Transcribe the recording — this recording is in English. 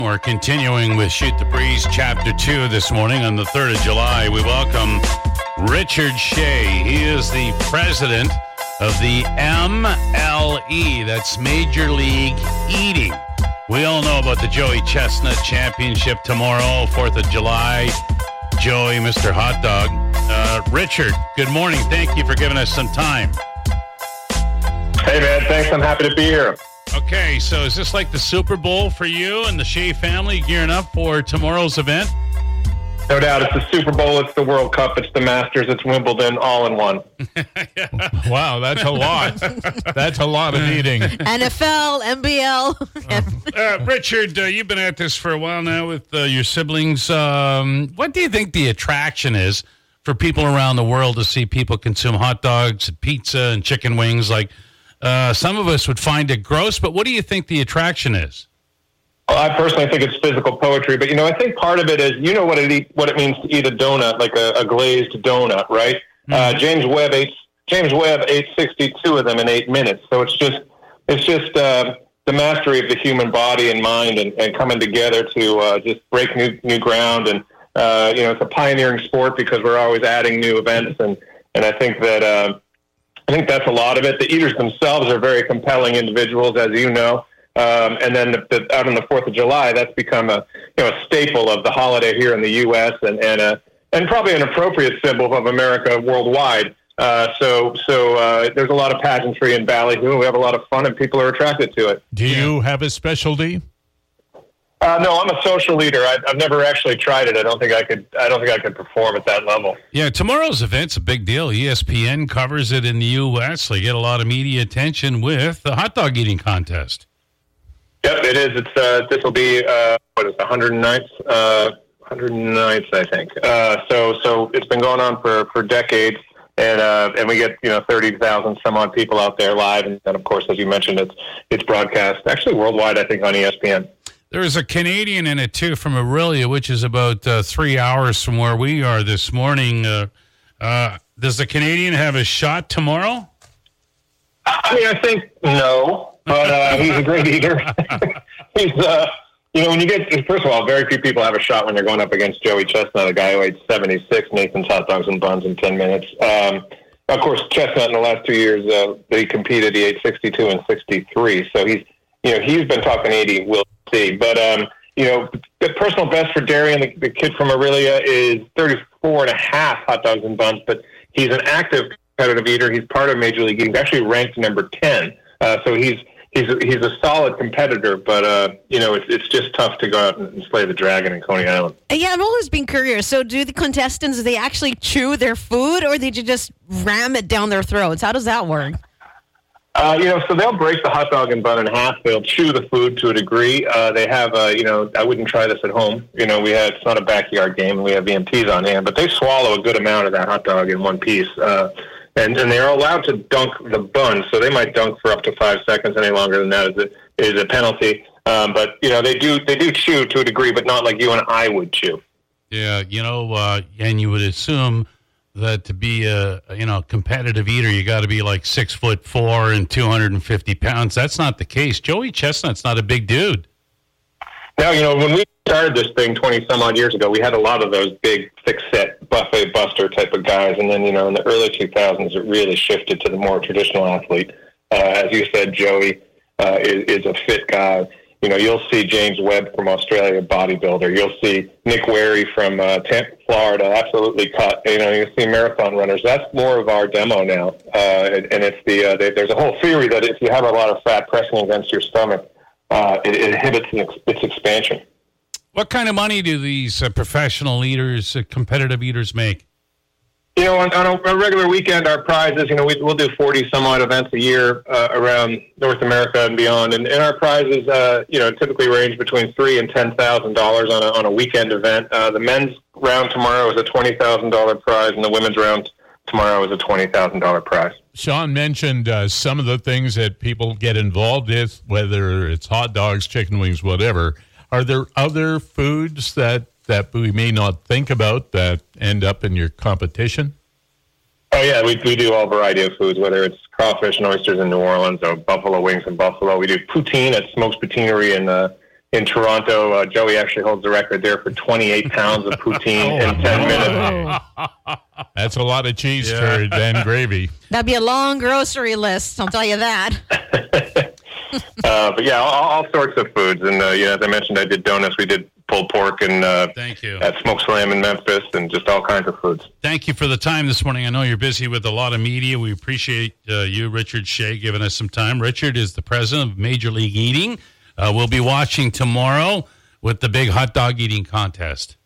We're continuing with Shoot the Breeze Chapter 2 this morning on the 3rd of July. We welcome Richard Shea. He is the president of the MLE, that's Major League Eating. We all know about the Joey Chestnut Championship tomorrow, 4th of July. Joey, Mr. Hot Dog. Richard, good morning. Thank you for giving us some time. Hey, man. Thanks. I'm happy to be here. Okay, so is this like the Super Bowl for you and the Shea family gearing up for tomorrow's event? No doubt. It's the Super Bowl, it's the World Cup, it's the Masters, it's Wimbledon, all in one. Wow, that's a lot. That's a lot of eating. NFL, NBL. Richard, you've been at this for a while now with your siblings. What do you think the attraction is for people around the world to see people consume hot dogs and pizza and chicken wings? Like, some of us would find it gross, but what do you think the attraction is? Well, I personally think it's physical poetry, but, I think part of it is, what it means to eat a donut, like a glazed donut, right? Mm-hmm. James Webb ate 62 of them in 8 minutes. So it's just the mastery of the human body and mind and coming together to just break new ground. And, it's a pioneering sport because we're always adding new events. And I think that, I think that's a lot of it. The eaters themselves are very compelling individuals, as you know. And then out on the 4th of July, that's become a staple of the holiday here in the U.S. and probably an appropriate symbol of America worldwide. So there's a lot of pageantry in Ballyhoo. We have a lot of fun, and people are attracted to it. Do you have a specialty? No, I'm a social leader. I've never actually tried it. I don't think I could perform at that level. Yeah, tomorrow's event's a big deal. ESPN covers it in the U.S. They get a lot of media attention with the hot dog eating contest. Yep, it is. It's this will be the 109th, 109th, I think. So it's been going on for decades, and we get 30,000 some odd people out there live, and of course, as you mentioned, it's broadcast actually worldwide. I think on ESPN. There's a Canadian in it, too, from Orillia, which is about 3 hours from where we are this morning. Does the Canadian have a shot tomorrow? I think no, but he's a great eater. He's, when you get, first of all, very few people have a shot when you're going up against Joey Chestnut, a guy who ate 76 Nathan's hot dogs and buns in 10 minutes. Of course, Chestnut in the last 2 years that he competed, he ate 62 and 63. So he's been talking 80. We'll see. But, the personal best for Darian, the kid from Orillia, is 34 and a half hot dogs and buns, but he's an active competitive eater. He's part of Major League Eating. He's actually ranked number 10. So he's a solid competitor, but, it's just tough to go out and slay the dragon in Coney Island. Yeah, I've always been curious. So do the contestants, do they actually chew their food, or did you just ram it down their throats? How does that work? So they'll break the hot dog and bun in half. They'll chew the food to a degree. They have, I wouldn't try this at home. It's not a backyard game, and we have EMTs on hand, but they swallow a good amount of that hot dog in one piece. And they're allowed to dunk the bun, so they might dunk for up to 5 seconds. Any longer than that is a penalty. But they do chew to a degree, but not like you and I would chew. Yeah, and you would assume that to be a competitive eater, you got to be like 6'4" and 250 pounds. That's not the case. Joey Chestnut's not a big dude. Now, when we started this thing 20 some odd years ago, we had a lot of those big, thick-set buffet buster type of guys, and then in the early 2000s, it really shifted to the more traditional athlete. As you said, Joey is a fit guy. You'll see James Webb from Australia, a bodybuilder. You'll see Nick Wary from Tampa, Florida, absolutely cut. You'll see marathon runners. That's more of our demo now. And it's there's a whole theory that if you have a lot of fat pressing against your stomach, it inhibits its expansion. What kind of money do these professional eaters, competitive eaters make? On a regular weekend, our prizes, we'll do 40 some odd events a year around North America and beyond, and our prizes, typically range between $3,000 and $10,000 on a weekend event. The men's round tomorrow is a $20,000 prize, and the women's round tomorrow is a $20,000 prize. Sean mentioned some of the things that people get involved with, whether it's hot dogs, chicken wings, whatever. Are there other foods that we may not think about that end up in your competition? Oh, yeah, we do all variety of foods, whether it's crawfish and oysters in New Orleans or buffalo wings in Buffalo. We do poutine at Smokes Poutineery in Toronto. Joey actually holds the record there for 28 pounds of poutine in 10 minutes. That's a lot of cheese curd and gravy. That'd be a long grocery list, I'll tell you that. But yeah, all sorts of foods. And, as I mentioned, I did donuts. We did pulled pork and Thank you. at Smoke Slam in Memphis, and just all kinds of foods. Thank you for the time this morning. I know you're busy with a lot of media. We appreciate you, Richard Shea, giving us some time. Richard is the president of Major League Eating. We'll be watching tomorrow with the big hot dog eating contest.